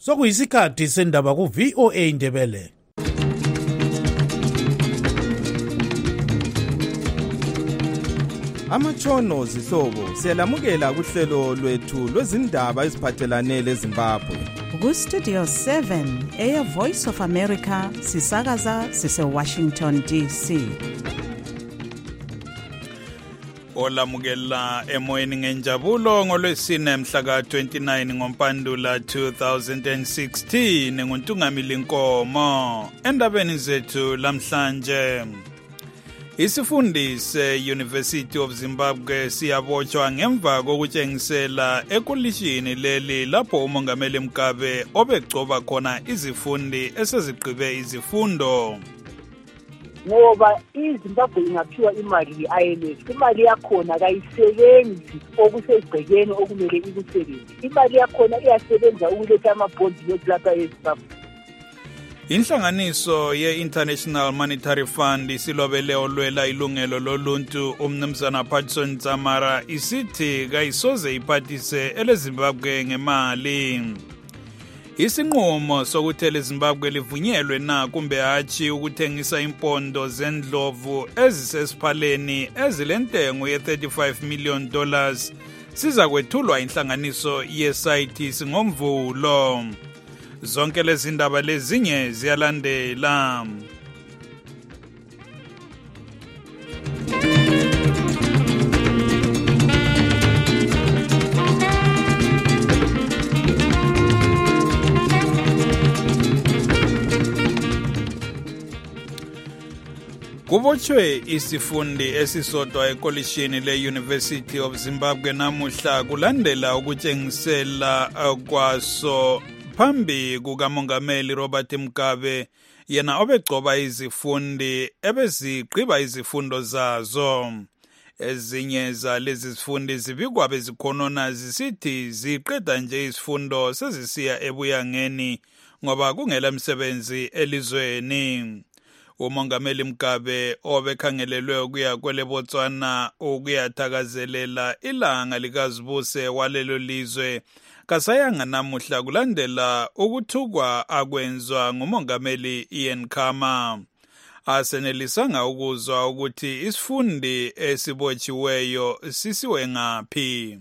Sokuyisikhathi sendaba ku VOA Indebele. Amatshono zihlobo siyalamukela kuhlelo lwethu lwezindaba eziphathelane leZimbabwe. Ku Studio 7 Air Voice of America sisakaza sise Washington DC. Olamukela emoyeni ngenjabulo ngolwesine mhla ka-29 ngoMpandula 2016 nguNtungamili Nkomo. Endabeni zethu lamhlanje, isifundi se-University of Zimbabwe siyabotshwa ngemva kokutshengisela ekolishini leli lapho uMongameli Mugabe obegcoba khona izifundi esezigqibe izifundo. Ngoba iZimbabwe ingaphiwa imali ye-IMF, imali yakhona kayisebenzi okusegcekeni okumele ikusebenzi. Imali yakhona iyasebenza ukuletha amabhondi yokulapha eZimbabwe. Inhlanganiso ye-International Monetary Fund isilobele olwela ilungelo loluntu umnumzana Patson Tsamara isithi kayisoze iphathise eleZimbabwe ngemali. Isinqumo sokuthi eleZimbabwe livunyelwe na kumbe hatshi ukuthengisa impondo zendlovu ezisesiphaleni ezilentengo ye$35 million siza kwethulwa inhlanganiso ye-CITES ngomvulo. Zonke lezi ndaba lezinye ziyalandela. Kubotshwe isifundi esisodwa ekolishini le-University of Zimbabwe namuhla kulandela ukutshengisela kwaso phambi kukaMongameli Robert Mugabe, yena obegcoba izifundi ebezigqiba izifundo zazo. Ezinye zalezi zifundi zibikwa bezikhonona zisithi ziqeda nje izifundo sezisiya ebuyangeni ngoba kungela msebenzi elizweni. uMongameli Mugabe obekhangelelwe ukuya kweleBotswana ukuyathakazelela ilanga likazibuse walelo lizwe kasayanga namuhla kulandela ukuthukwa akwenzwa nguMongameli Ian Khama. Asenelisanga ukuzwa ukuthi isifundi esibotshiweyo sisiwe ngaphi.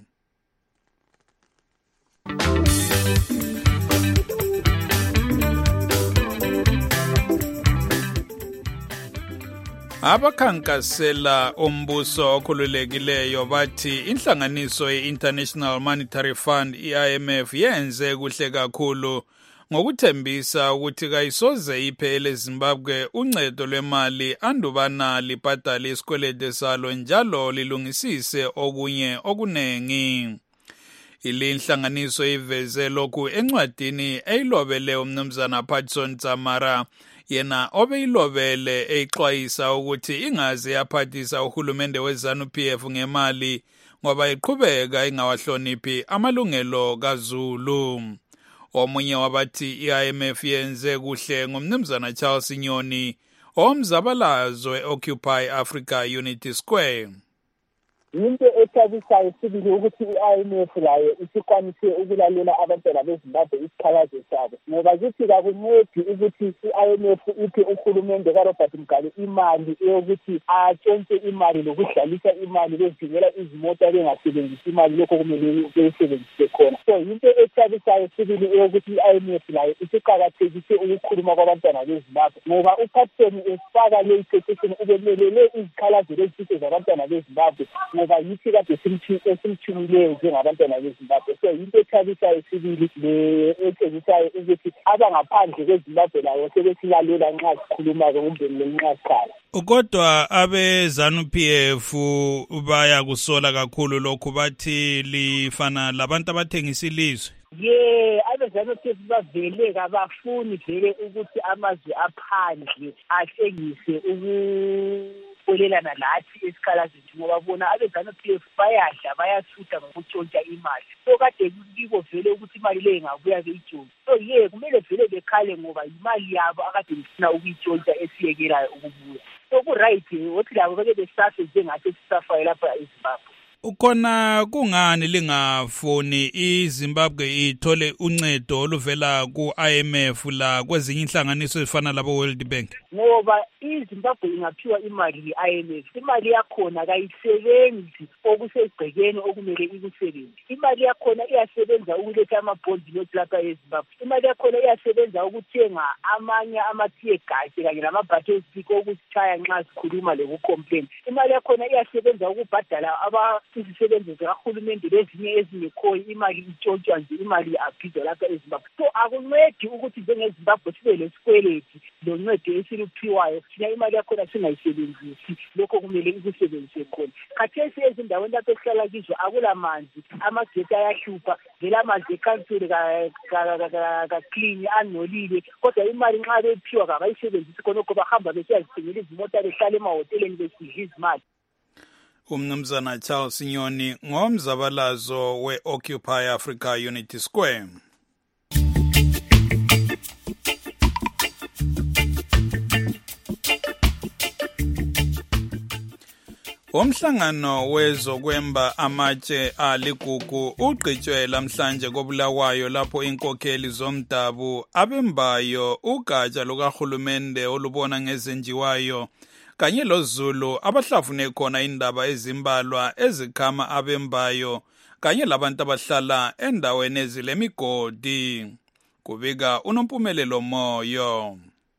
Abakhankasela umbuso okhululekileyo bathi inhlanganiso ye-International Monetary Fund IMF yenze kuhle kakhulu ngokuthembisa ukuthi kayisoze iphe eleZimbabwe uncedo lwemali andubana libhadale isikwelede salo njalo lilungisise okunye okunengi. Inhlanganiso iveze lokhu encwadini eyilobele umnumzana Patson Tsamara, yena obeyilobele eyixwayisa ukuthi ingaze yaphathisa uhulumende weZANU-PF ngemali ngoba iqhubeka ingawahloniphi amalungelo kaZulu. Omunye wabathi i-IMF yenze kuhle ngumnumzana Charles Nyoni omzabalazo we-Occupy Africa Unity Square. Into ethabisayo sibili ukuthi i-IMF layo isikwanise ukulalela abantwana beZimbabwe isikhalazo sabo, ngoba zithi kakuncedi ukuthi i-IMF iphe uhulumende kaRobert Mugabe imali eyokuthi atshontshe imali lokudlalisa imali bezingela izimota bengasebenzisi imali lokho kumele beyisebenzise khona. So into ethabisayo sibili eyokuthi i-IMF layo isiqakathekise ukukhuluma kwabantwana beZimbabwe, ngoba uphatheni esifaka le petition ubemelele izikhalazo lezifo zabantwana beZimbabwe ngoba yithi kade simthumileyo njengabantwana beZimbabwe. So into ethabisayo sibili le-ethengisayo ukuthi abangaphandle kweZimbabwe layo sebesilalela nxa sikhuluma kumbe nxa sikhala. Kodwa abe-ZANU-PF baya kusola kakhulu lokhu, bathi lifana labantu abathengisa ilizwe. Abe-ZANU-PF bavele kabafuni vele ukuthi amazwe aphandle ahlengise ukwelelana lathi esikhalazo ngoba bona abe-ZANU-PF bayadla bayasutha ngokutshontsha imali. So kade kuliko vele ukuthi imali le ingabuya beyitshontshe. So kumele vele bekhale ngoba imali yabo akade befuna ukuyitshontsha esiyekelayo ukubuya. So ku-right ukuthi labo beke besafe njengathi sisafayo lapha eZimbabwe. Ukhona kungani lingafoni iZimbabwe ithole uncedo oluvela ku-IMF la kwezinye inhlanganiso ezifana labo World Bank? Ngoba iZimbabwe ingaphiwa imali yi-IMF, imali yakhona kayisebenzi okusegcekeni okumele ikusebenzi. Imali yakhona iyasebenza ukuletha amabhondi nothi lapha eZimbabwe. Imali yakhona iyasebenza ukuthenga amanye ama-tear gas kanye nama-battle stick okusichaya nxa sikhuluma lokucomplain. Imali yakhona iyasebenza ukubhadala izisebenzi zikahulumende lezinye ezingekhoyo, imali itshontshwa nje, imali abhidwa lapha eZimbabwe. So akuncedi ukuthi njengeZimbabwe sibe lesikweleti loncedo esiluphiwayo thina imali yakhona singayisebenzisi lokho kumele ikusebenzise khona. Khathesi ezindaweni lapho esihlala kizo akulamanzi, amagesi ayahlupha, vele amanzi ekhansili ka-clean anolile, kodwa imali nxa bephiwa kabayisebenzisi khonokho bahamba besiyazithengela izimota behlala emahoteleni besidla izimali. Umnumzana Charles Nyoni ngomzabalazo we-Occupy Africa Unity Square. Umhlangano wezokwemba amatshe aligugu ugqitshwe lamhlanje koBulawayo lapho inkokheli zomdabu abembayo ugatsha lukahulumende olubona ngezenjiwayo kanye loZulu abahlafune khona indaba ezimbalwa ezikhama abembayo kanye labantu abahlala endaweni ezilemigodi. Kubika uNompumelelo Moyo.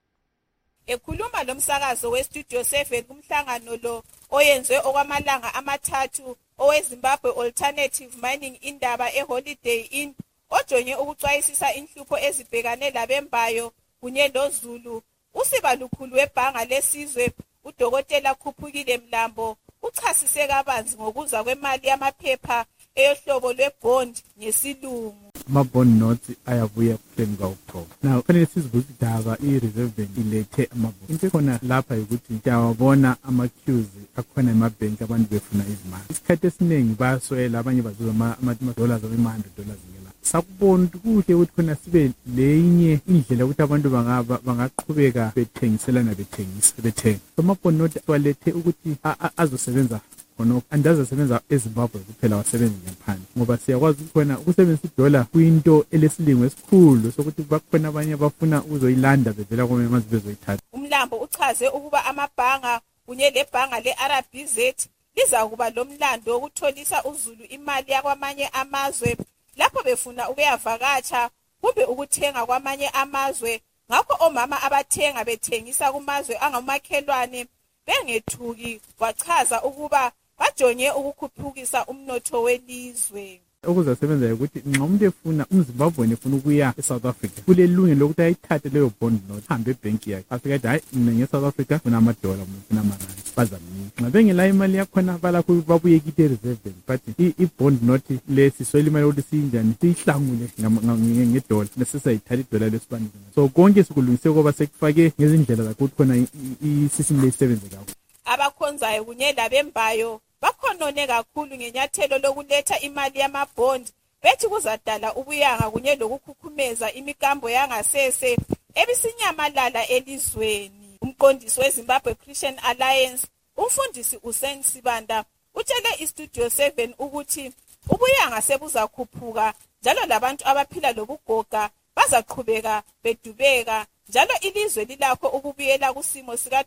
Ekhuluma lomsakazo weStudio 7 kumhlangano lo oyenzwe okwamalanga amathathu oweZimbabwe Alternative Mining indaba eHoliday Inn ojonge ukucwayisisa inhlupho ezibhekane labembayo kunye loZulu. Usiba lukhulu webhanga lesizwe uDokotela Khuphukile Mlambo uchasise kabanzi ngokuza kwemali yamaphepha eyohlobo lwebond ngesilungu. Ama-bond notes ayabuya kuhleni kwakuqobo. Now kufanele sizibuze indaba i-Reserve Bank ilethe ama-bond. Into ekhona lapha ukuthi siyawabona ama-queues akhona emabhenki abantu befuna izimali. Isikhathi esiningi bayaswela, abanye bazuza ama-dollars ama-$100 ngela. Sakubona kuhle ukuthi khona sibe lenye indlela ukuthi abantu bangaqhubeka bethengiselana bethenga. Ama-bond note walethe ukuthi azosebenza khonokho andazi asebenza eZimbabwe kuphela wasebenza ngaphandle ngoba siyakwazi khona ukusebenzisa idola kuyinto elesilingo esikhulu sokuthi bakhona abanye abafuna ukuzoyilanda bevela kwamanye amazwe bezoyithatha. Umlambo uchaze ukuba amabhanga kunye lebhanga le-RBZ liza kuba lomlando wokutholisa uZulu imali yakwamanye amazwe lapho befuna ukuyavakatsha kumbe ukuthenga kwamanye amazwe. Ngakho omama abathenga bethengisa kumazwe angamakhelwane bengethuki. Wachaza ukuba bajonge ukukhuphukisa umnotho welizwe. Okuzasebenza ukuthi nxa umuntu efuna umZimbabwe efuna ukuya eSouth Africa kulelungelo lokuthi ayithathe leyo bond note hambe ebhenki yakhe afike athi hayi mina ngeSouth Africa funa amadola funa amarandi bazamnika. Nxa bengela imali yakhona balakho babuye kithi eReserve Bank but i-bond note lesiswela imali ukuthi siyinjani siyihlangule ngedola nesisayithatha idola lesibani. So konke sikulungise ngoba sekufake ngezindlela zakuthi khona i-system leyisebenze kakhulu. Abakhonzayo kunye labembayo bakhonone kakhulu ngenyathelo lokuletha imali yamabhondi bethi kuzadala ubuyanga kunye lokukhukhumeza imikambo yangasese ebisinyamalala elizweni. Umqondisi weZimbabwe Christian Alliance umfundisi Usain Sibanda utshele iStudio 7 ukuthi ubuyanga sebuzakhuphuka njalo labantu abaphila lobugoga bazaqhubeka bedubeka njalo ilizwe lilakho ukubuyela kusimo sika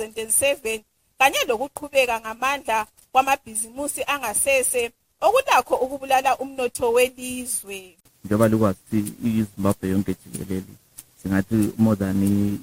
2007 kanye lokuqhubeka ngamandla kwamabhizimusi angasese okulakho ukubulala umnotho welizwe. Njengoba likwazi iZimbabwe yonke jikelele singathi more than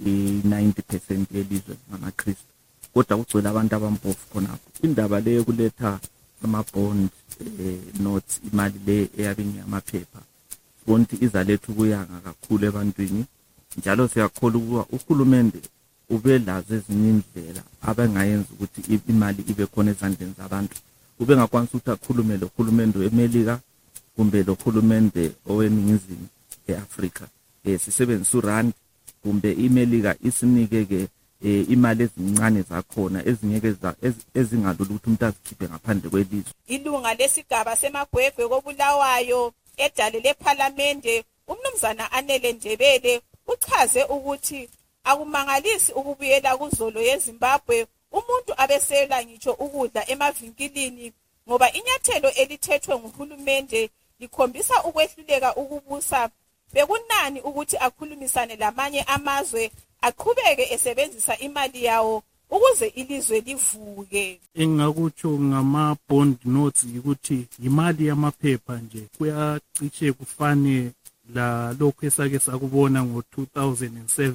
90% yelizwe ngamaKristu kodwa kugcwele abantu abampofu khonapho. Indaba leyo kuletha ama-bond notes imali le eyabinye amaphepha bonke izaletha ukuyanga kakhulu ebantwini njalo siyakholwa ukuba uhulumende ubelazo ezinye indlela abangayenza ukuthi imali ibe khona ezandleni zabantu. Ubengakwanisa ukuthi akhulume lo hulumende weMelika kumbe lo hulumende oweNingizimu eAfrika sisebenzisa uRand kumbe iMelika isinike ke imali ezincane zakhona ezingeke ezingalula ukuthi umuntu azikhiphe ngaphandle kwelizwe. Ilunga lesigaba semagwegwe koBulawayo edale leParliamente umnumzana Anele Ndebele uchaze ukuthi akumangalisi ukubuyela kuzolo yeZimbabwe umuntu abesela ngitsho ukudla emavinkilini ngoba inyathelo elithethwe nguhulumende likhombisa ukwehluleka ukubusa. Bekunani ukuthi akhulumisane lamanye amazwe aqhubeke esebenzisa imali yawo ukuze ilizwe livuke. Engakutsho ngama-bond notes ukuthi imali yamaphepha nje kuyacishe kufane la lokho esake sakubona ngo-2007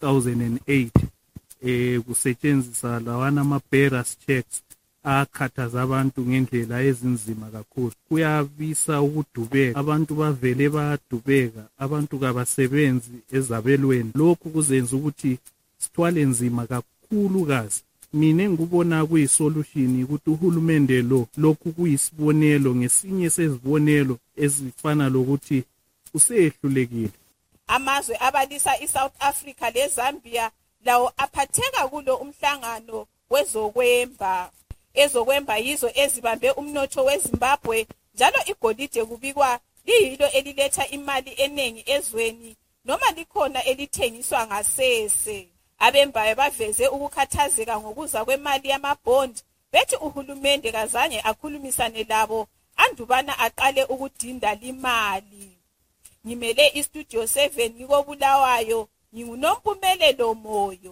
2008 kusetshenziswa lawana ama-bearers checks akhathaza abantu ngendlela ezinzima kakhulu. Kuyabisa ukudubeka, abantu bavele bayadubeka, abantu kabasebenzi ezabelweni. Lokhu kuzenza ukuthi sithwale nzima kakhulukazi. Mina ngikubona kuyisolution ukuthi uhulumende lokhu kuyisibonelo ngesinye sezibonelo ezifana lokuthi usehlulekile. Amazwe abalisa iSouth Africa leZambia lawo aphatheka kulo umhlangano wezokwemba. Ezokwemba yizo ezibambe umnotho weZimbabwe, njalo igolide kubikwa liyilo eliletha imali eningi ezweni noma likhona elithengiswa ngasese. Abembayo baveze ukukhathazeka ngokuza kwemali yamabhondi, bethi uhulumende kazange akhulumisane labo andubana aqale ukudinda limali. Ngimele iStudio 7 ngikobulawayo, nginguNompumelelo Moyo.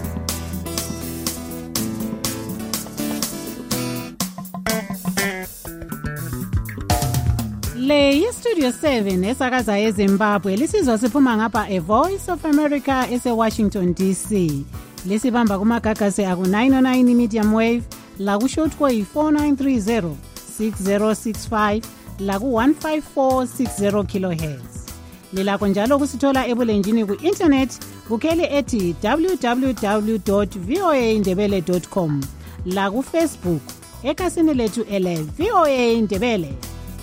Le yiStudio 7 esakaza eZimbabwe lisizwa siphuma ngapha eVoice of America eseWashington DC. Lisibamba kumagagasi aku-909 medium wave, laku-shortwave 4930 6065, laku-15460 kilohertz. Lilakho njalo kusithola ebulenjini ku-internet kukheli ethi www.voaindebele.com, laku-Facebook ekhasini lethu ele VOA Indebele.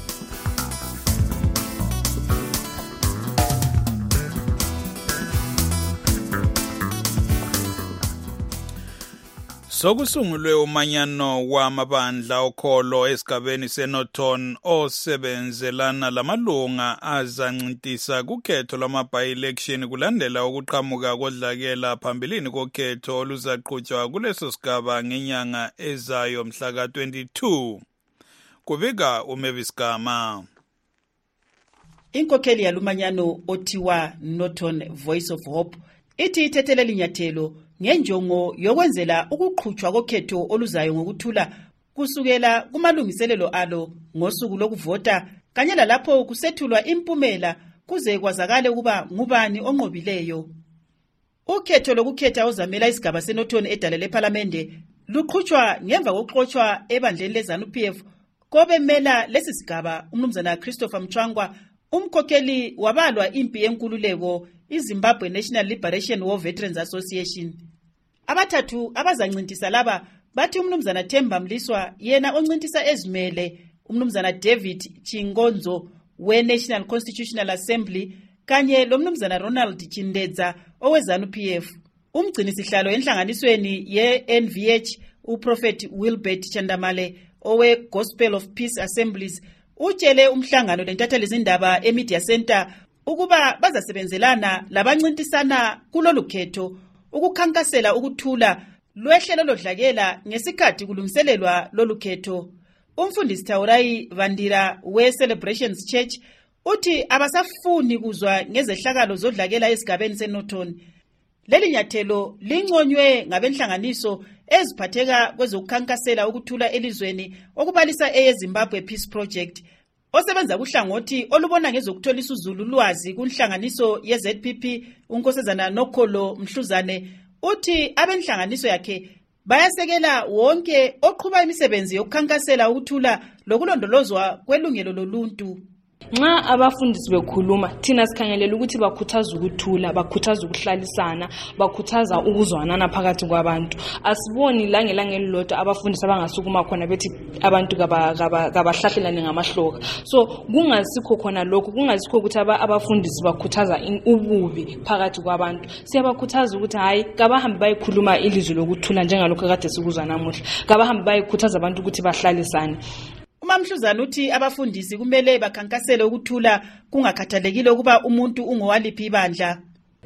Sokusungulwe umanyano wamabandla okholo esigabeni seNorton osebenzelana lamalunga azancintisa kukhetho lwama-by-election kulandela ukuqhamuka kodlakela phambilini kokhetho oluzaqhutshwa kuleso sigaba ngenyanga ezayo mhla ka-22. Kubika uMavis Gama. Inkokheli yalumanyano othiwa Norton Voice of Hope ithi ithethele linyathelo ngenjongo yokwenzela ukuqhutshwa kokhetho oluzayo ngokuthula kusukela kumalungiselelo alo ngosuku lokuvota kanye lalapho kusethulwa impumela kuze kwazakale ukuba ngubani onqobileyo. Ukhetho lokukhetha ozamela isigaba seNorton edale lePhalamende luqhutshwa ngemva kokuxotshwa ebandleni leZANU-PF kobemela lesi sigaba umnumzana Christopher Mchwangwa, umkhokheli wabalwa impi yenkululeko iZimbabwe National Liberation War Veterans Association. Abathathu abazancintisa laba bathi umnumzana Themba Mliswa yena oncintisa ezimele, umnumzana David Chingonzo we-National Constitutional Assembly kanye lomnumzana Ronald Chindedza oweZANU-PF. Umgcinisihlalo enhlanganisweni ye-NVH uProfet Wilbert Chandamale owe-Gospel of Peace Assemblies utshele umhlangano lentatheli zindaba eMedia Center ukuba bazasebenzelana labancintisana kulolu khetho ukukhankasela ukuthula lwehlelo lodlakela ngesikhathi kulungiselelwa lolu khetho. Umfundisi Taurai Vandira we-Celebrations Church uthi abasafuni kuzwa ngezehlakalo zodlakela esigabeni seNorton. Leli nyathelo linconywe ngabenhlanganiso eziphatheka kwezokukhankasela ukuthula elizweni okubalisa eyeZimbabwe Peace Project osebenza kuhlangothi olubona ngezokutholisa uzululwazi kunhlanganiso yeZPP. uNkosazana Nokholo Mhluzane uthi abenhlanganiso yakhe bayasekela wonke oqhuba imisebenzi yokukhankasela ukuthula lokulondolozwa kwelungelo loluntu. Nxa abafundisi bekhuluma thina sikhangelela ukuthi bakhuthaza ukuthula, bakhuthaza ukuhlalisana, bakhuthaza ukuzwanana phakathi kwabantu. Asiboni langelanga elilodwa abafundisi abangasukuma khona bethi abantu kabahlahlelane ngamahloka. So kungasikho khona lokho, kungasikho ukuthi abafundisi bakhuthaza ububi phakathi kwabantu. Siyabakhuthaza ukuthi hayi kabahambe bayikhuluma ilizwi lokuthula njengalokho kade sikuzwa namuhla. Kabahambe bayikhuthaza abantu ukuthi bahlalisane. Umamhluzana uthi abafundisi kumele bakhankasele ukuthula kungakhathalekile ukuba umuntu ungowaliphi ibandla.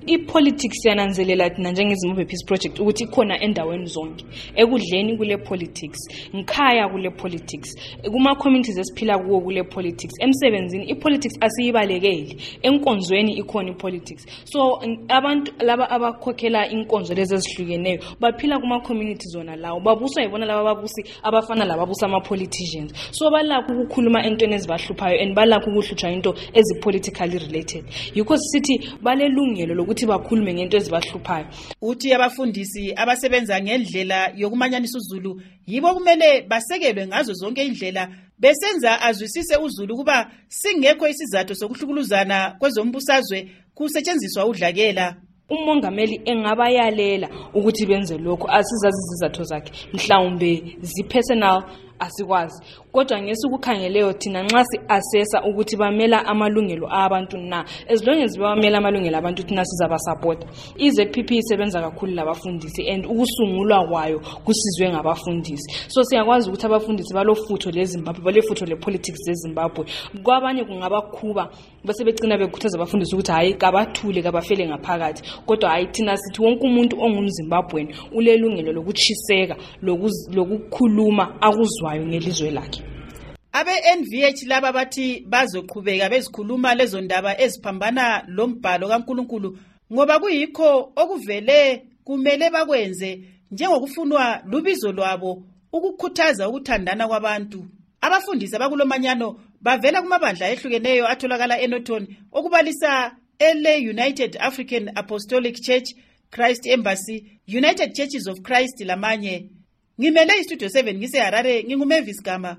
I-politics yananzelela thina njengeZimbabwe Peace Project ukuthi ikhona endaweni zonke. Ekudleni kule politics, ngikhaya kule politics, kuma-communities esiphila kuwo kule politics, emsebenzini i-politics asiyibalekeli, enkonzweni ikhona i-politics. So abantu laba abakhokhela inkonzo lezi ezihlukeneyo baphila kuma-communities zona lawo, babuswa yibona laba babusi abafana lababusa ama-politicians. So balakho ukukhuluma entweni ezibahluphayo and balakho ukuhlutshwa into ezi-politically related. Yikho sithi balelungelo ukuthi bakhulume ngento ezibahluphayo. Uthi abafundisi abasebenza ngendlela yokumanyanisa uZulu yibo kumele basekelwe ngazo zonke indlela besenza azwisise uZulu kuba singekho isizathu sokuhlukuluzana kwezombusazwe kusetshenziswa udlakela. Umongameli engabayalela ukuthi benze lokho, asizazi izizathu zakhe, mhlawumbe zi-personal asikwazi. Kodwa ngesikukhangeleyo thina nxa si-assessa ukuthi bamela amalungelo abantu na, as long as bamela amalungelo abantu thina sizabasapota. I-ZPP isebenza kakhulu labafundisi and ukusungulwa kwayo kusizwe ngabafundisi. So siyakwazi ukuthi abafundisi balofutho leZimbabwe, balefutho le-politics zeZimbabwe. Kwabanye kungabakhuba bese becina bekhuthaza abafundisi ukuthi hayi kabathule kabafele ngaphakathi. Kodwa hayi thina sithi wonke umuntu ongumZimbabweni ulelungelo lokuchiseka lokukhuluma akuzwayo ngelizwe lakhe. Abe-NVH laba bathi bazoqhubeka bezikhuluma lezo ndaba eziphambana lombhalo kaNkulunkulu ngoba kuyikho okuvele kumele bakwenze njengokufunwa lubizo lwabo ukukhuthaza ukuthandana kwabantu. Abafundisi abakulomanyano bavela kumabandla ehlukeneyo atholakala eNorton okubalisa ele United African Apostolic Church, Christ Embassy, United Churches of Christ lamanye. Ngimele iStudio 7 ngiseHarare, nginguMavis Gama.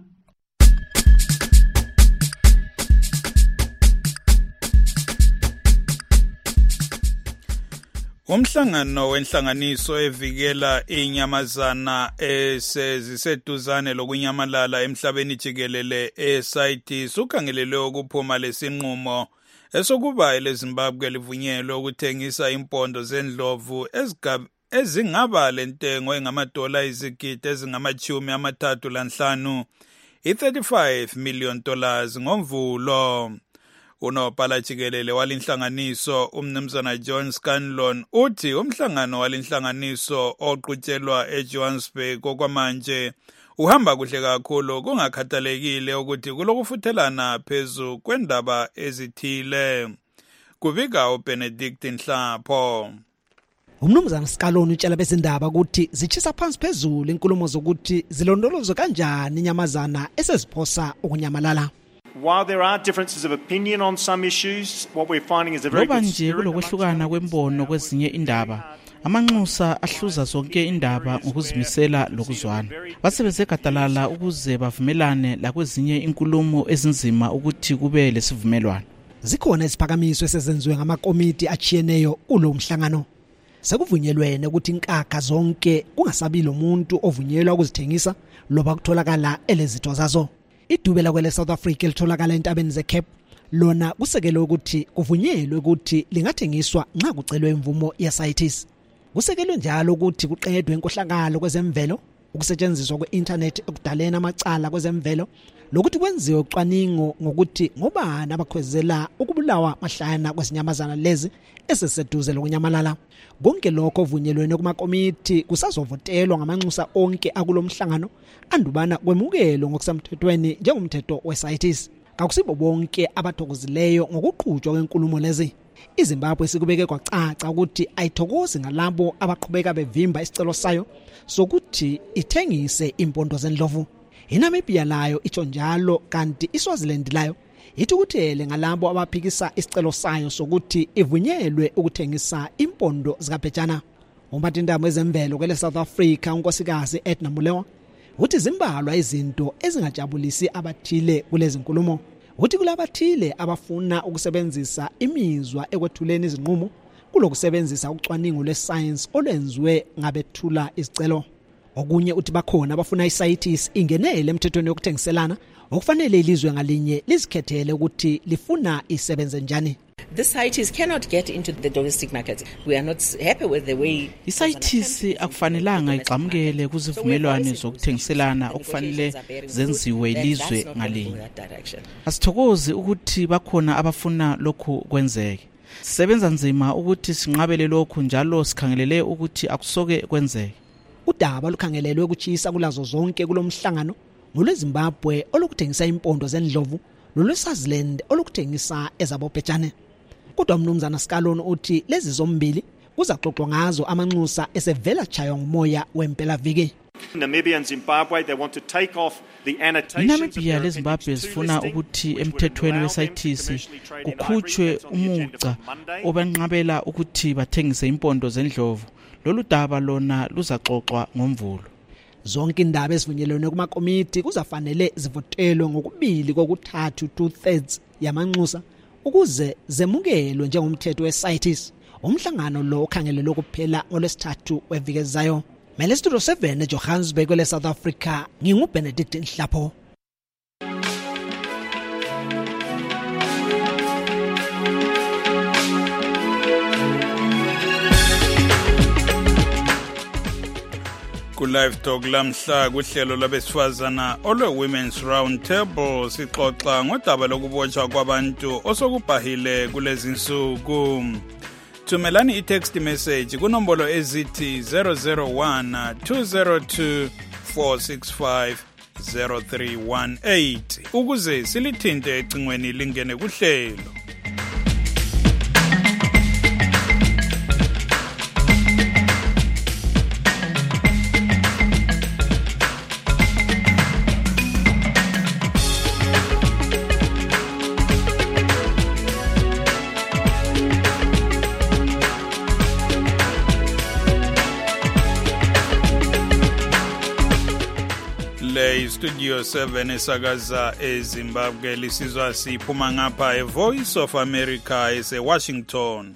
Umhlangano wenhlanganiso evikela inyamazana eseziseduzane lokunyamalala emhlabeni jikelele eSite sukhangelelwe ukuphuma lesinqumo esokuba eleZimbabwe livunyelwe ukuthengisa impondo zendlovu ezingaba lentengo engamadola izigidi ezingama-35 $35 million ngoMvulo. Unobhala jikelele walinhlanganiso umnumzana John Scanlon uthi umhlangano walinhlanganiso oqhutshelwa eJohannesburg okwamanje uhamba kuhle kakhulu kungakhathalekile ukuthi kulokufuthelana phezu kwendaba ezithile. Kubika uBenedict Nhlapho. Umnumzana Skaloni utshela bezindaba ukuthi zichisa phansi phezulu inkulumo zokuthi zilondolozwe kanjani inyamazana eseziphosa ukunyamalala. While there are differences of opinion on some issues, what we're finding is a very good nje kulokwehlukana kwembono kwezinye indaba. Amanxusa ahluza zonke indaba ngokuzimisela lokuzwana. Basebenze gadalala ukuze bavumelane la kwezinye inkulumo ezinzima ukuthi kube lesivumelwano. Zikhona isiphakamiso esezenziwe ngamakomiti achiyeneyo kulo mhlangano. Sekuvunyelwene ukuthi inkakha zonke kungasabili umuntu ovunyelwa ukuzithengisa loba kutholakala elezitho zazo. Idubela kwele South Africa litholakala entabeni zeCape lona kusekelwe ukuthi kuvunyelwe ukuthi lingathengiswa nxa kucelwe imvumo yeSITES. Kusekelwe njalo ukuthi kuqedwe inkohlakalo kwezemvelo, ukusetshenziswa kwe-internet ekudaleni amacala kwezemvelo, lokuthi kwenziwe ucwaningo ngokuthi ngobani abakhwezela ukubulawa mahlana kwezinyamazana lezi eseseduze lokunyamalala. Konke lokho vunyelwene kumakomiti kusazovotelwa ngamanxusa onke akulomhlangano andubana kwemukelo ngokusemthethweni njengomthetho weSITES. Kakusibo bonke abathokozileyo ngokuqhutshwa kwenkulumo lezi. iZimbabwe sikubeke kwacaca ukuthi ayithokozi ngalabo abaqhubeka bevimba isicelo sayo sokuthi ithengise impondo zendlovu. iNamibia layo itsho njalo kanti iSwaziland layo ithi ukuthele ngalabo abaphikisa isicelo sayo sokuthi ivunyelwe ukuthengisa impondo zikabhejana. Umphathindaba wezemvelo kwele South Africa unkosikazi Edna Molewa uthi zimbalwa izinto ezingajabulisi abathile kulezi nkulumo. Uthi kulabathile abafuna ukusebenzisa imizwa ekwethuleni izinqumo kulokusebenzisa ucwaningo lweScience olwenziwe ngabethula isicelo. Okunye uthi bakhona abafuna iSITES ingenele emthethweni yokuthengiselana okufanele ilizwe ngalinye lizikhethele ukuthi lifuna isebenze njani. The CITES cannot get into the domestic market. We are not happy with the way iSITES akufanelanga igxamukele kuzivumelwano zokuthengiselana okufanele zenziwe ilizwe ngalinye. Asithokozi ukuthi bakhona abafuna lokhu kwenzeke. Sebenza nzima ukuthi sinqabele lokhu njalo sikhangelele ukuthi akusoke kwenzeke. Udaba lukhangelelwe ukuchisa kulazo zonke kulomhlangano ngolweZimbabwe olukuthengisa impondo zendlovu nolweSwaziland olukuthengisa ezabobhejane. Kodwa umnumzana Skaloni uthi lezi zombili kuzaxoxwa ngazo amanxusa esevela chaywa ngumoya wempela viki. Namibia and Zimbabwe, they want to take off the annotations. Namibia leZimbabwe zifuna ukuthi emthethweni weSITC kukhutshwe umuca obanqabela ukuthi bathengise impondo zendlovu. Lolu daba lona luzaxoxwa ngoMvulo. Zonke indaba ezivunyelwe kumakomiti kuzafanele zivotelwe ngokubili kokuthathu 2/3 yamanxusa ukuze zemukelwe njengomthetho weSITC. Umhlangano lo okhangelelwe kuphela ngolwesithathu weviki ezayo. Mele Studio 7 eJohannesburg kwele South Africa nginguBenedict Nhlapho. Live Talk lamhla kuhlelo labesifazana olwe Women's Round Table sixoxa ngodaba lokubotshwa kwabantu osokubhahile kulezi insuku. Thumelani i-text message kunombolo ezithi 001 202 465 0318 ukuze silithinte ecingweni lingene kuhlelo. Studio 7 esakaza eZimbabwe lisizwa siphuma ngapha eVoice of America eseWashington.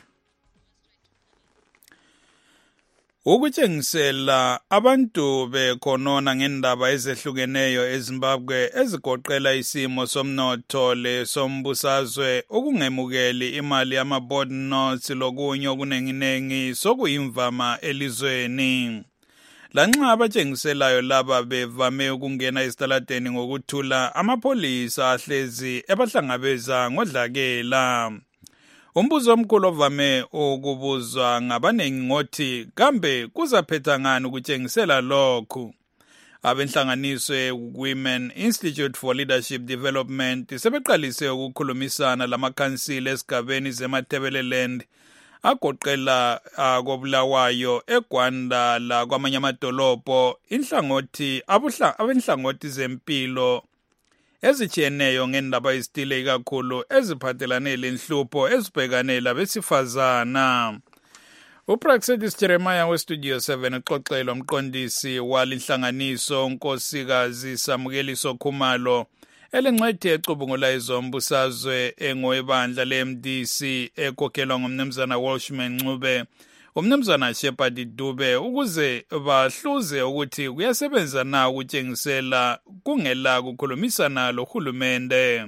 Ukutshengisela abantu bekhonona ngendaba ezehlukeneyo eZimbabwe ezigoqela isimo somnotho lesombusazwe ukungemukeli imali yama-board notes lokunye okunenginengi sokuyimvama elizweni. Lanxa abatshengiselayo laba bevame ukungena esitaladeni ngokuthula amapholisa ahlezi ebahlangabeza ngodlakela. Umbuzo omkhulu ovame ukubuzwa ngabanengi ngothi kambe kuzaphetha ngani ukutshengisela lokhu. Abenhlanganiswe Women Institute for Leadership Development sebeqalise ukukhulumisana lamakhansila esigabeni zeMatabeleland agoqela kobulawayo eGwanda la kwamanye amadolobho inhlangothi abenhlangothi zempilo ezijiyeneyo ngendaba ezithile kakhulu eziphathelane lenhlupho ezibhekane labesifazana. uPraxedis Jeremiah weStudio 7 uxoxelwa umqondisi walinhlanganiso unkosikazi Samukeliso Khumalo elencwadi ecubungula izombusazwe engowebandla leMDC ekhokhelwa ngumnumzana Walshman Ncube umnumzana Shepherd Dube ukuze bahluze ukuthi kuyasebenza na ukutshengisela kungela kukhulumisana lohulumende.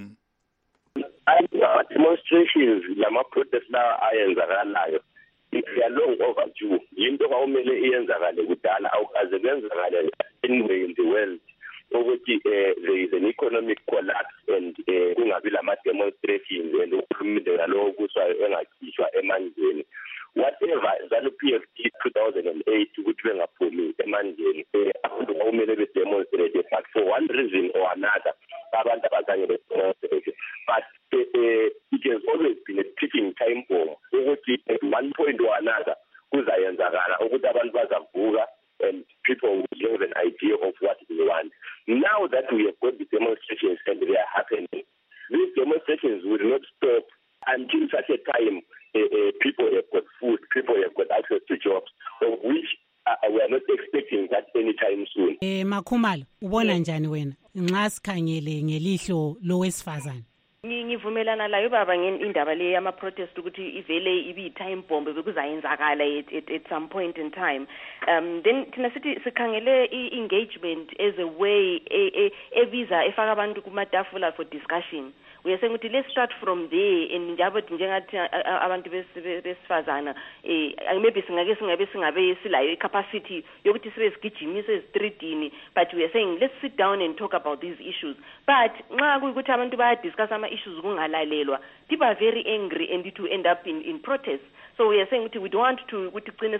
Demonstrations lama protests la ayenzakalayo they are long overdue. Into awumele iyenzakale kudala awukaze kwenzakale anywhere in the world. Ukuthi there is an economic collapse and kungabi lama demonstrations and uhulumende nalowo kuswayo engakhishwa emandleni. Whatever zalo PFD 2008 ukuthi bengaphumi emandleni abantu kumele bedemonstrate but for one reason or another abantu abazange bedemonstrate but it has always been a ticking time bomb ukuthi at one point or another kuzayenzakala ukuthi abantu bazavuka and people will have an idea of what they want. Now that we have got the demonstrations and they are happening, these demonstrations will not stop until such a time people have got food, people have got access to jobs, of which we are not expecting that anytime soon. Makhumalo, ubona njani wena nxa sikhangele ngelihlo lowesifazana? Ngivumelana layo baba ngendaba le yama protest ukuthi ivele ibi time bomb bekuzayenzakala at some point in time. Then thina sithi sikhangele engagement as a way ebiza efaka abantu kumatafula for discussion. We are saying ukuthi let's start from there and njengathi abantu besifazana maybe singabe silayo capacity yokuthi sibe sigijimise ezitreetini, but we are saying let's sit down and talk about these issues. But nxa kuyikuthi abantu baya discuss ama issues kungalalelwa, people are very angry and it will end up in protests. So we are saying we don't want to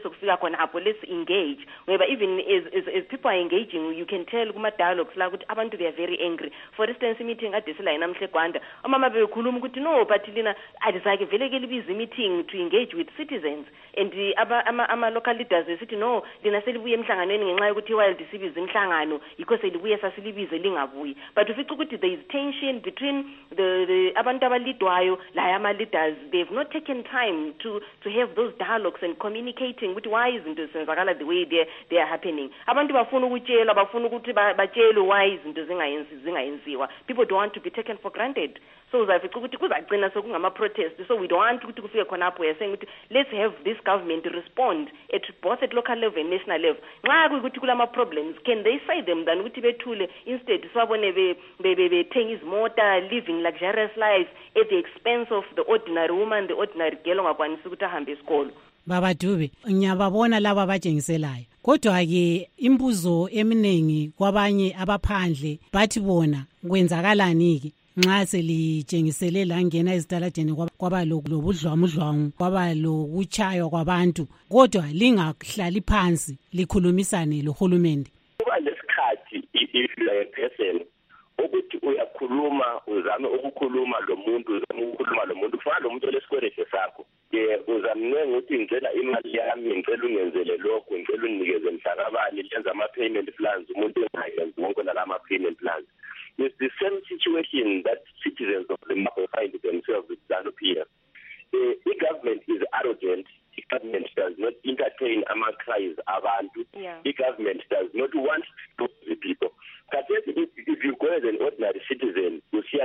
let's engage. Whereby even as people are engaging, you can tell dialogues like abantu they are very angry. For instance, meeting at this line Gwanda. Mama no, but Lina I decided a very busy meeting to engage with citizens and the local leaders they said no, Lina said we emhlanganweni ngenxa yokuthi while disibiza imhlangano because libuye sasilibize lingabuyi. But if there is tension between the abantu abalidwayo la ama leaders, they've not taken time to have those dialogues and communicating with why izinto zenzakala the way they are happening. Abantu bafuna ukutshela bafuna ukuthi batshele why izinto zingayenziwa. People don't want to be taken for granted. So zafica ukuthi kuzagcina sokungama protest. So we don't want ukuthi kufike khona apho saying ukuthi let's have this government respond at both at local level and national level. Nxa kuyikuthi kulama problems, can they say them than ukuthi bethule instead swabone bethenga izimota, living luxurious lives at the expense of the ordinary woman, the ordinary girl ongakwanisi ukuthi ahambe esikolo. Baba Dube, ngiyababona laba abajengiselayo. Kodwa ke imbuzo eminingi kwabanye abaphandle bathi bona kwenzakalani ke nxa selijengisele la ngena ezitaladeni kwaba lobudlwamudlwangu kwaba lokuchaywa kwabantu kodwa lingahlali phansi likhulumisane lohulumende. Kuba lesikhathi if you are a person ukuthi uyakhuluma uzame ukukhuluma lo muntu kufanele lo muntu olesikwelete sakho uzamnenga ukuthi ngicela imali yami ngicela ungenzele lokho ngicela unikeze mhlakabani lenza ama-payment plans umuntu engayenzi wonke nalama payment plans. It's the same situation that citizens of the map find themselves with here. The government is arrogant. The government does not entertain among cries abantu. The government does not want to talk to the people. But if you go as an ordinary citizen, you see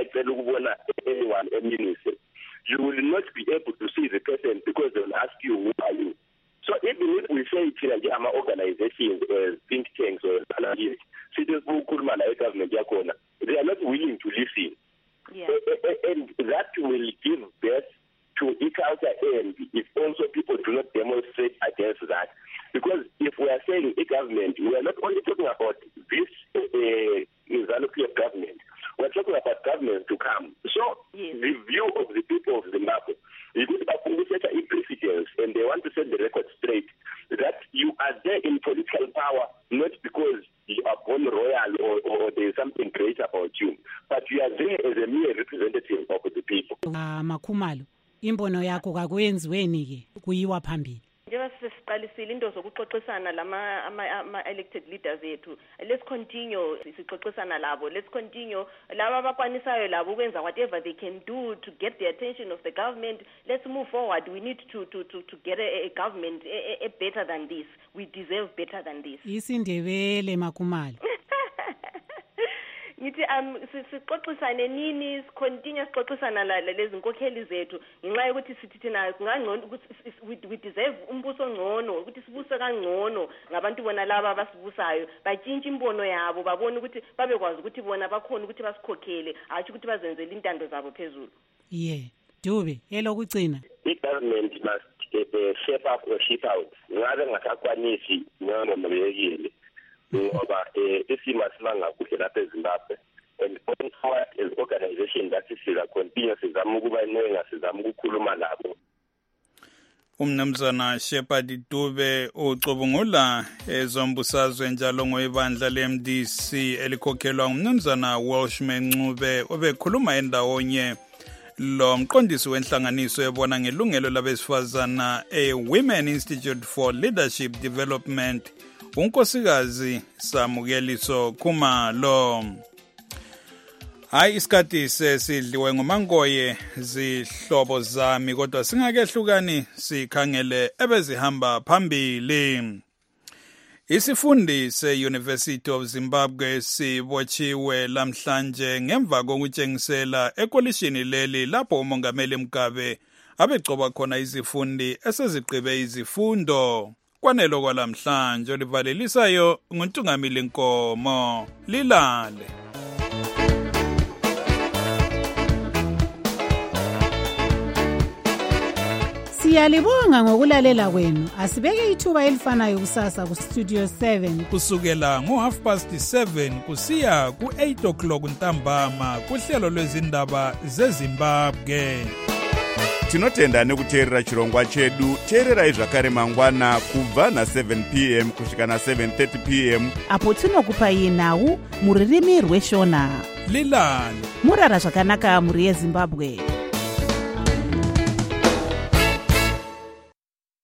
anyone minister, you will not be able to see the person because they will ask you, who are you? So even if we say it's organizations, think tanks or analysts, citizens who could manage government, they are not willing to listen. And that will give birth to a counter end if also people do not demonstrate against that. Because if we are saying a government, we are not only talking about this ZANU-PF government, we are talking about governments to come. So the view of the people of Zimbabwe is to set a precedence, and they want to set the record straight that you are there in political power not because you are born royal or there is something great about you, but you are there as a mere representative of the people. Makhumalo, imbono yakho kakwenziweni ke kuyiwa phambili. Njengoba sesiqalisile into zokuxoxisana ama elected leaders ethu, let's continue sixoxisana labo, let's continue laba abakwanisayo labo ukwenza whatever they can do to get the attention of the government. Let's move forward. We need to get a government a better than this. We deserve better than this. Isindebele Makhumalo. Ngithi sixoxisane nini continue sixoxisana lezi nkokheli zethu ngenxa yokuthi sithi thina kungangcono ukuthi we deserve umbuso ongcono ukuthi sibuse kangcono ngabantu bona laba abasibusayo batshintshe imbono yabo babone ukuthi babekwazi ukuthi bona bakhona ukuthi basikhokhele athi ukuthi bazenzele intando zabo phezulu. Dube elokucina The government must shape up or ship out. Ngabe ngasakwanisi noma nobekile ngoba isimo simanga kuhle lapha eZimbabwe and going forward as organization that siza continue sizama ukuba nenga sizama ukukhuluma labo. Umnumzana Shepherd Dube ucubungula ezombusazwe njalo ngoibandla leMDC elikhokhelwa umnumzana Welshman Ncube obekhuluma endawonye lo mqondisi wenhlanganiso ebona ngelungelo labesifazana Women Institute for Leadership Development unkosikazi Samukeliso Khumalo. Hayi isikhathi sesidliwe ngomangoye zihlobo zami kodwa singakehlukani sikhangele ebezihamba phambili. Isifundi se-University of Zimbabwe sibotshiwe lamhlanje ngemva kokutshengisela ekolishini leli lapho umongameli Mugabe abegcoba khona izifundi esezigqibe izifundo. Kwanelo kwalamhlanje olivalelisayo nguNtungamili Nkomo lilale. Siyalibonga ngokulalela kwenu. Asibeke ithuba elifanayo kusasa ku Studio 7 kusukela ngo7:30 kusiya ku8 o'clock ntambama kuhlelo lwezindaba zeZimbabwe. tinotenda nekuteerera chirongwa chedu. Teererai zvakare mangwana kubva na7 p.m. kusvika na7:30 p.m. apo tinokupai nhau muririmi rweshona. Lilani murara zvakanaka muri yeZimbabwe.